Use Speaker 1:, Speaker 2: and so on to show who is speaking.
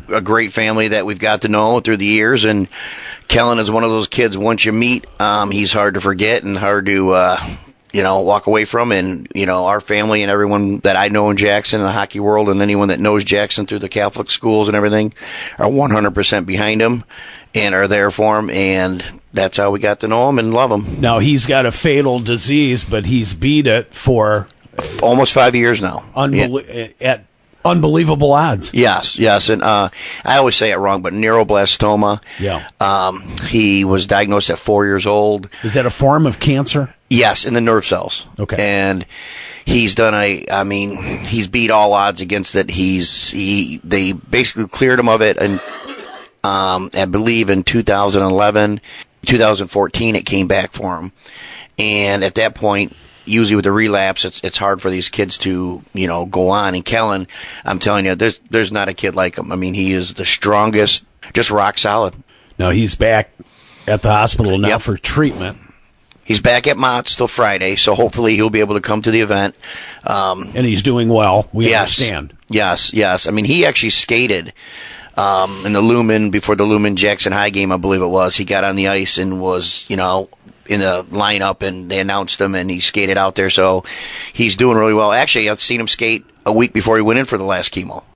Speaker 1: a great family that we've got to know through the years, and Kellen is one of those kids, once you meet, he's hard to forget and hard to, walk away from. And, our family and everyone that I know in Jackson, in the hockey world, and anyone that knows Jackson through the Catholic schools and everything are 100% behind him and are there for him. And that's how we got to know him and love him.
Speaker 2: Now, he's got a fatal disease, but he's beat it for
Speaker 1: almost 5 years now.
Speaker 2: At unbelievable odds.
Speaker 1: Yes. And I always say it wrong, but neuroblastoma.
Speaker 2: Yeah.
Speaker 1: He was diagnosed at 4 years old.
Speaker 2: Is that a form of cancer?
Speaker 1: Yes, in the nerve cells.
Speaker 2: Okay.
Speaker 1: And he's done he's beat all odds against it. They basically cleared him of it, and I believe in 2011, 2014, it came back for him. And at that point, usually with the relapse, it's hard for these kids to, go on. And Kellen, I'm telling you, there's not a kid like him. I mean, he is the strongest, just rock solid.
Speaker 2: Now, he's back at the hospital now for treatment.
Speaker 1: He's back at Mott's till Friday, so hopefully he'll be able to come to the event.
Speaker 2: And he's doing well, we understand.
Speaker 1: Yes. I mean, he actually skated in the Lumen, before the Lumen Jackson High game, I believe it was. He got on the ice and was, in the lineup, and they announced him, and he skated out there. So he's doing really well. Actually, I've seen him skate a week before he went in for the last chemo.